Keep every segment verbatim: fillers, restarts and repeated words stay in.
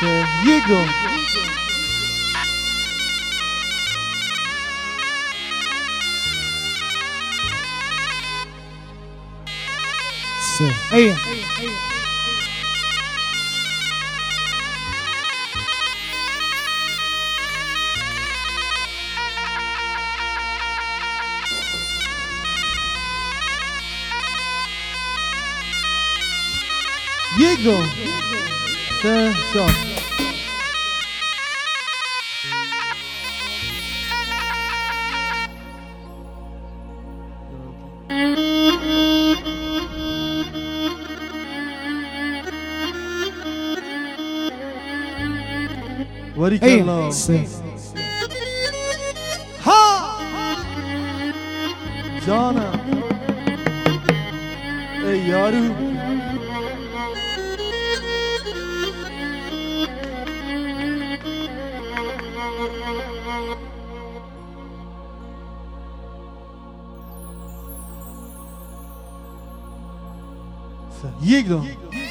سه یک سه ای یک دو سه چهار باریک الله سه ها جانم ای یارو یک دو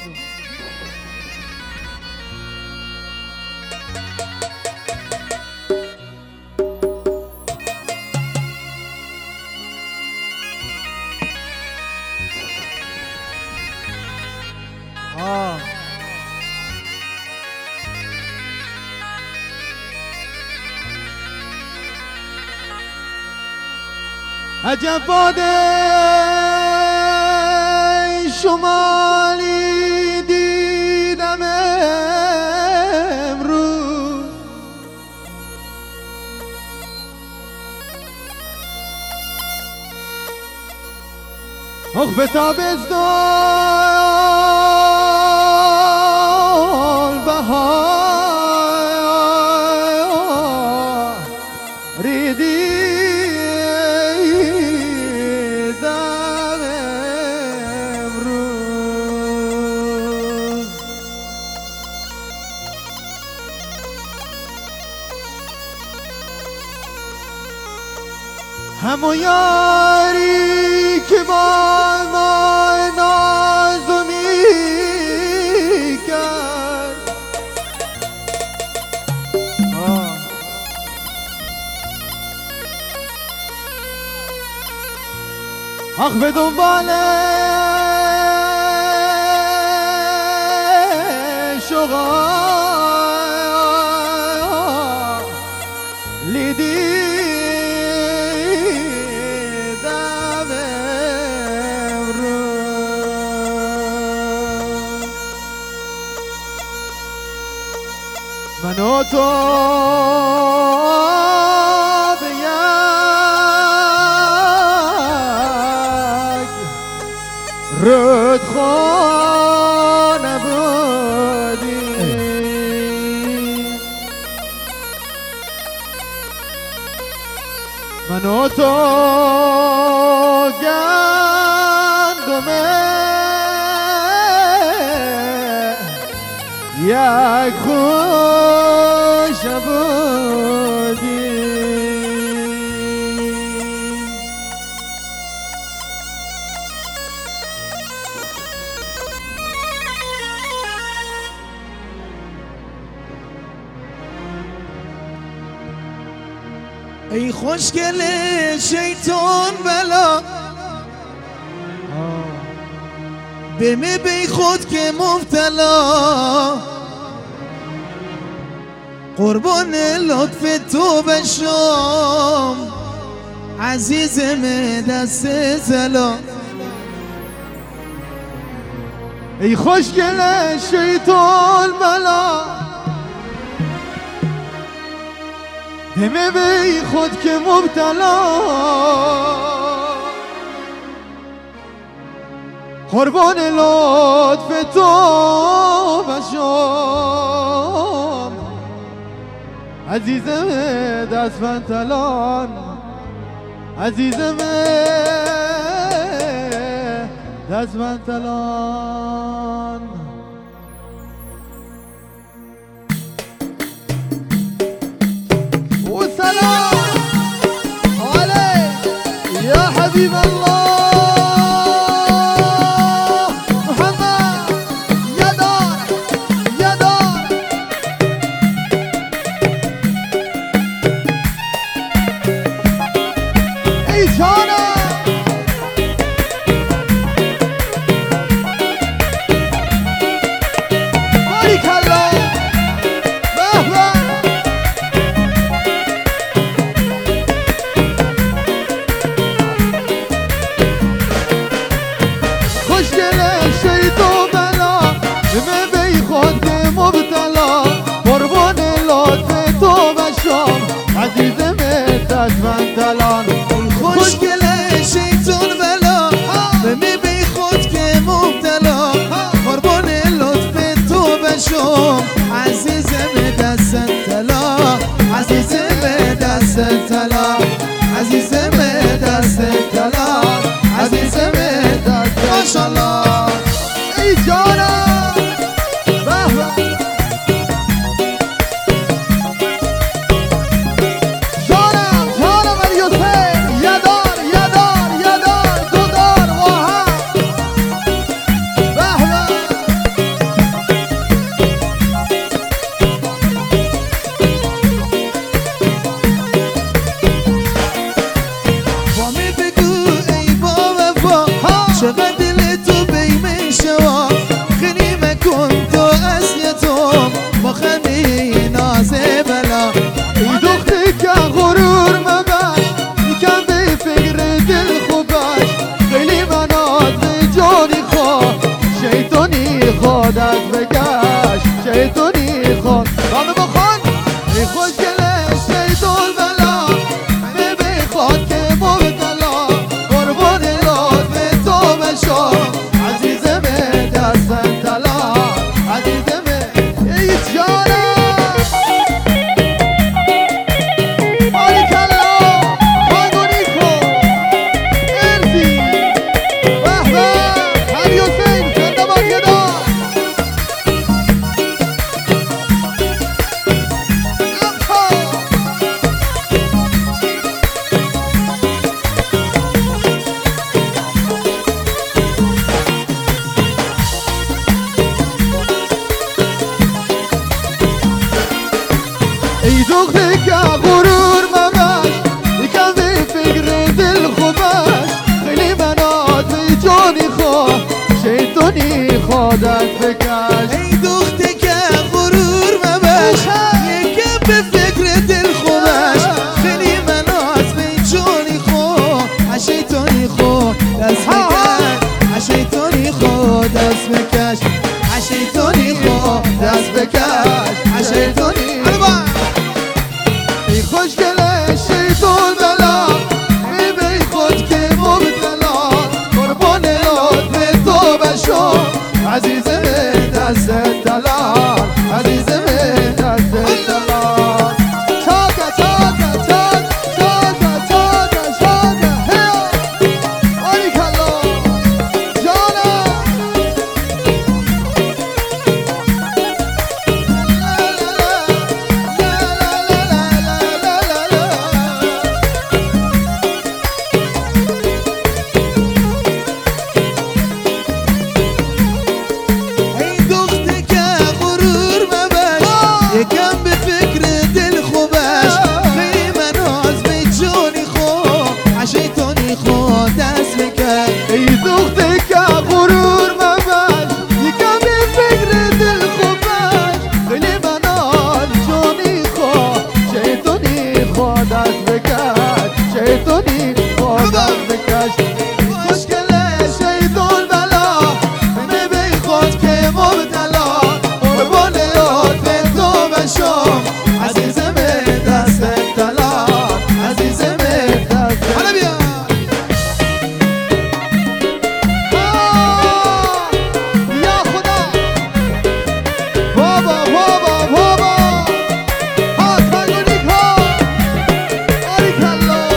آه عجب باده شمالی دیدم امروز آخ به تابستان بهار ریدی همو یاری که با ما نازو میکرد آخ به دنبال شغال لیدی من و تو به یک رودخانه بودیم من و تو گندم یک خوش بودیم ای خوشگل شیطان بلا بمه بی خود که مبتلا قربان لطف تو بشم عزیزم دست زلا ای خوشگل شیطان بلا همه بی خود که مبتلا قربان لطف تو بشم عزیزم دستبند تلان عزیزم دستبند تلان والسلام عليك يا حبيب الله محمد يا دار يا دار ماشالله ای جانم به به جانم جانم علی حسین یه دار یه دار یه دار دو دار با هم به به با می بگو ای با وفا چقدر دل تو بیمه شوا خیلی مکن تو اصل تو با خمی ناز بلا ای دختر که غرور مبش یکم به فکر دل خوبش خیلی منات به جانی خواه شیطانی خودت بگش شیطانی خود بانو بخون ای خوشگله شیطان بلا همه بخواد که مبتلا قربان لطف تو بشو عزیزم دستن تلا عزیزم ای جانم ای دختر که غرور مبش یکم به فکر دل خوبش خیلی منات به جانی خواه شیطانی خودت بکش ای دختر که غرور مبش یکم به فکر دل خوبش خیلی مناس به جانی خو شیطانی خو دست بکش شیطانی خو دست بکش شیطانی خو دست بکش شیطانی ای خوشگله شیطان بلا می بی خود که مبتلا قربان لطف تو بشو عزیزم دست دلال عزیزم دست دلال چاکا چاکا چاک چاکا چاکا چاکا هیا آریکالا جانم ای دختر که غرور مبش یکم به فکر دل خوبش خیلی مناز به جانی خو شیطانی خو دست بکش ای دختر که غرور مبش یکم به فکر دل خوبش خیلی منال جانی خواه شیطانی خواه دست بکش شیطانی خواه دست بکش خوشگله شیطان بلا همه بی خود که مبتلا قربان لطف تو بشو عزیزم دست طلا عزیزم دست حالا بیا یا خدا بابا بابا بابا ها تنگونیک ها آریکالله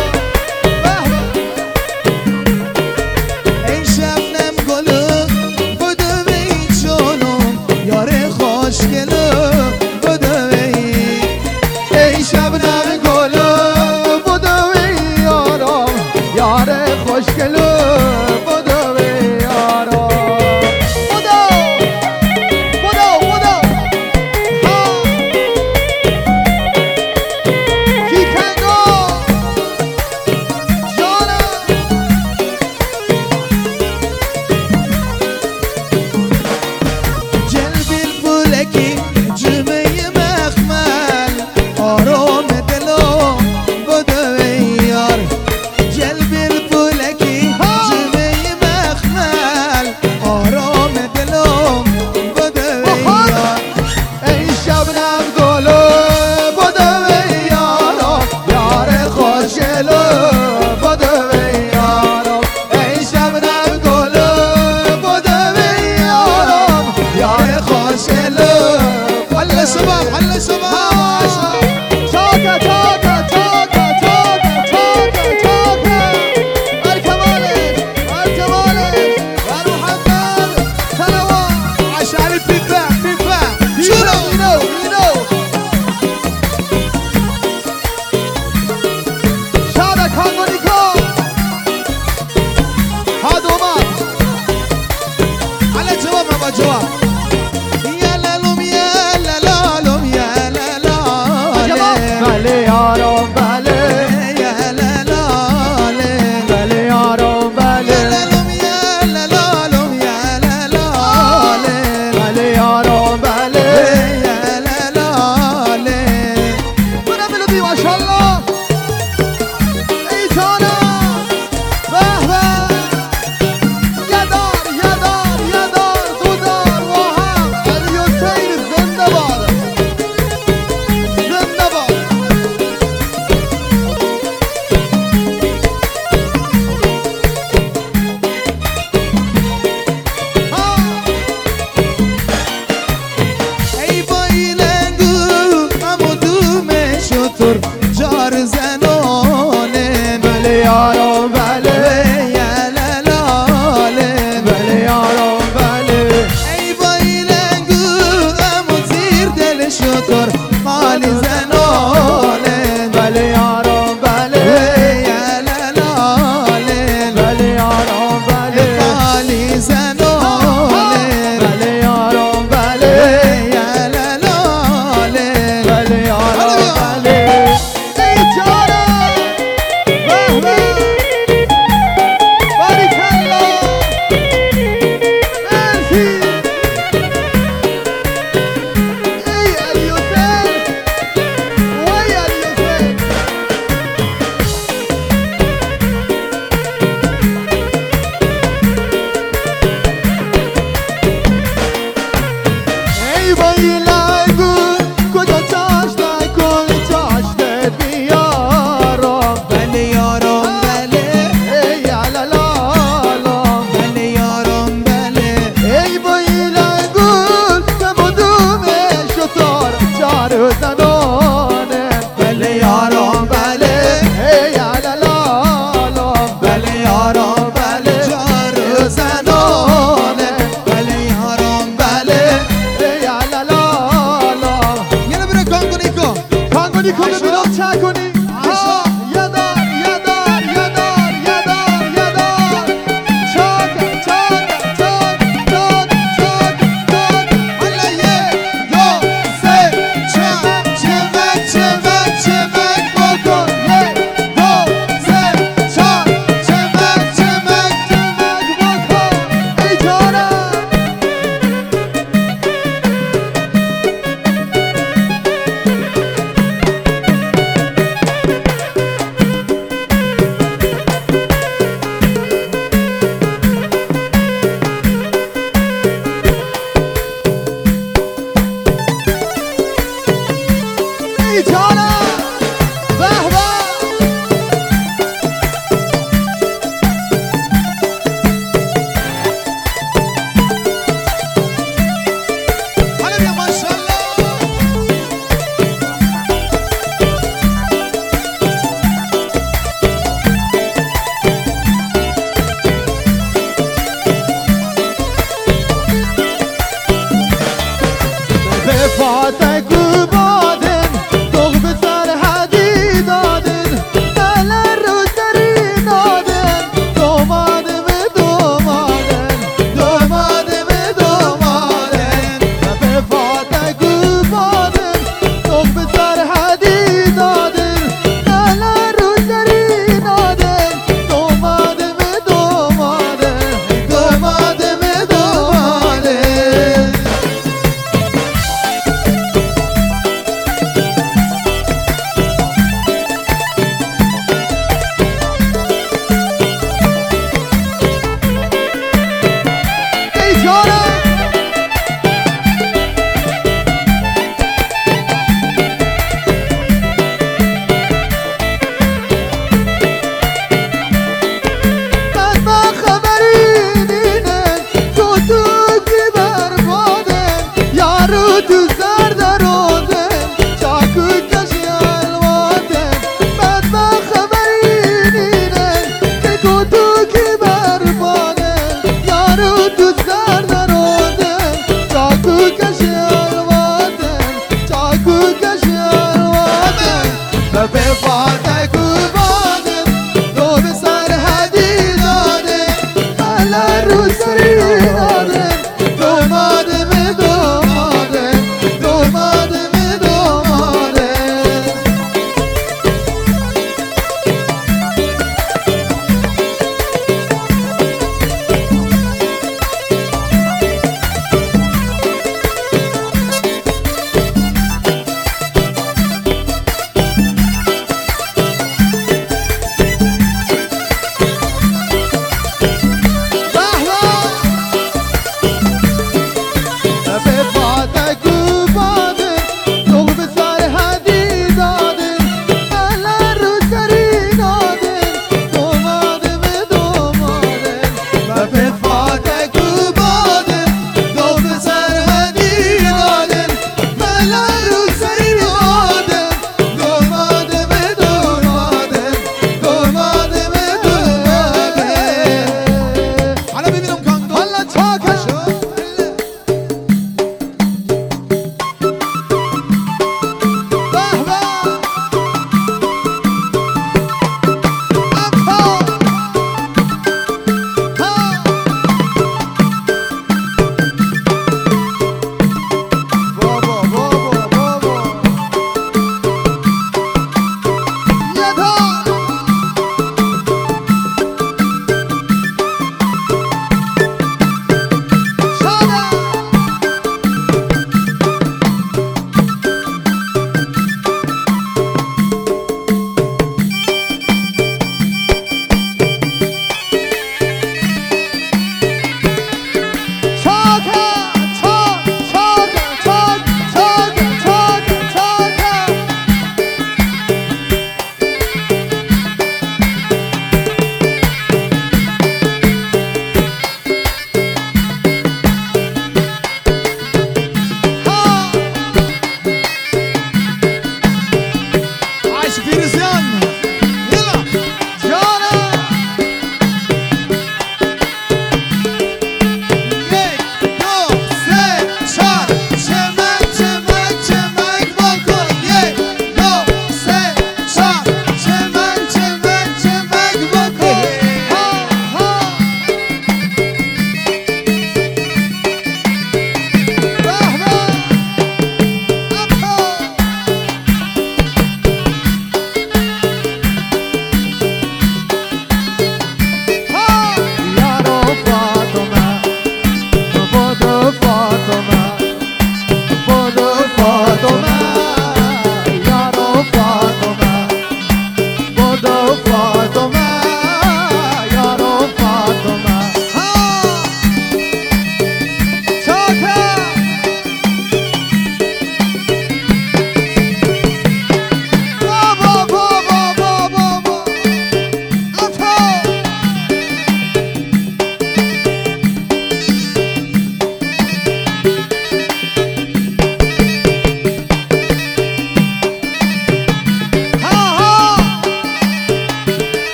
ای شبنم گلو بدو ای جانم یار خوشگلو بدو ای ای شبنم گلو بدوی یارم یار خوشگلو بدوی یارم بدو بدو بدو ها کی کنگو جانم جلب الفلکی جمعه مخمل آرام دلو بدو ای یار جلب الفلکی جمعه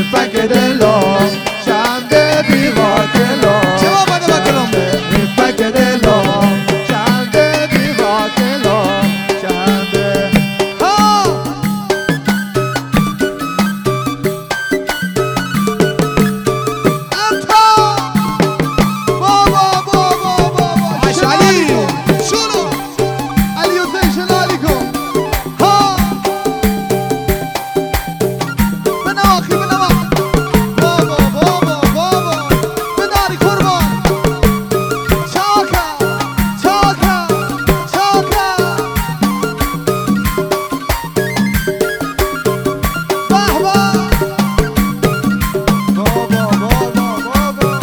میفک دلم شنبه بی واکلم چه آمده با کلام میفک دلم شنبه بی واکلم شنبه ها انتا بابا بابا بابا عاش علی شنو علی حسین شلالیکم ها بنواخی بنواخ بابا بابا بابا بداری قربان چاکا چاکا چاکا به به بابا بابا بابا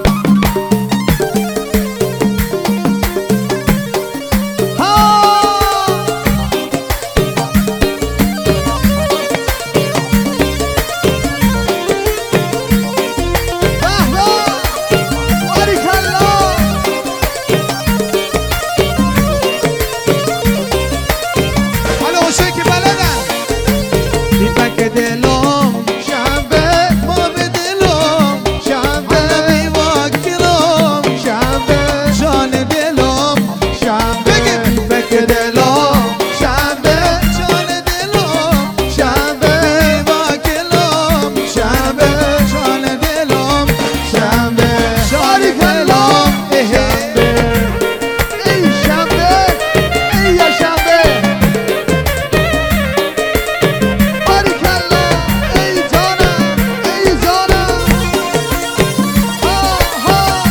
ها بارك الله حالا حسین که بلدن میفک دلم شنبه ما به دلم شنبه حالا بی واکلم شنبه جان دلم شنبه بگه. میفک دلم شنبه جان دلم شنبه بی واکلم شنبه جان دلم شنبه جان دلم شنبه ای شنبه ای یا شنبه بارک الله ای جانم ای جانم ها ها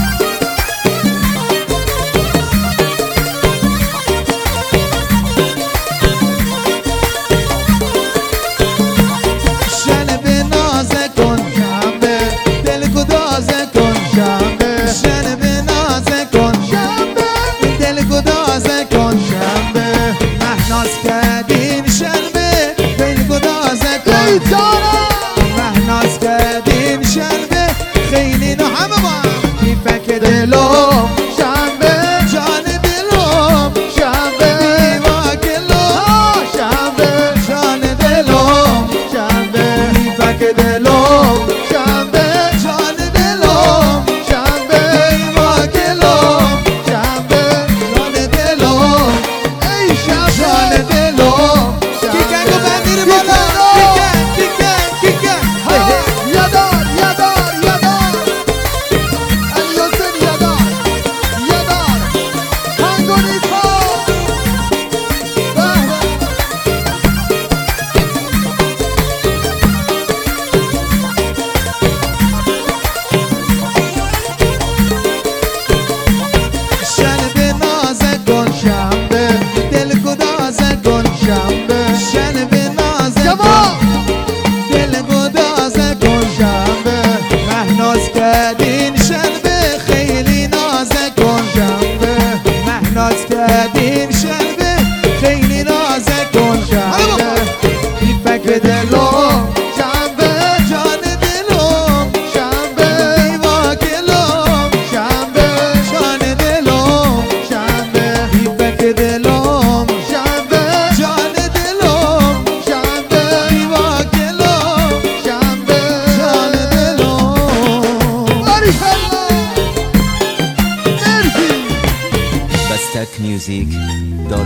شنبه نازه کن شنبه دل گدازه کن شنبه شنبه نازه کن شنبه دل گدازه کن شنبه مهناز کردین شنبه دل گدازه ای کن جانم مهناز کردین شنبه خیلی نو همه با هم میفک دلم دلم شنبه جان دلم شنبه بی واکلم ها شنبه جان دلم شنبه میفک دلم شنبه جان دلم شنبه بی واکلم شنبه جان دلم ای جان شنبه دلم کیکن گو بندیر بالا کیکن کیکن کیکن یادار یادار یادار علی حسین یادار یادار هنگونی تو به به شنبه نازه کن شنبه دل گدازه کن شنبه شنبه نازه جواب کن دل گدازه کن شنبه مهناز کردین شنبه خیلی نازه کن شنبه مهناز کردین شنبه خیلی نازه کن شنبه میفک دلم لو شنبه جان دلم شنبه بی واکلم شنبه جان دلم شنبه میفک دلم شنبه جان دلم شنبه بی واکلم شنبه جان دلم بارک الله مرسی Bastak Music dot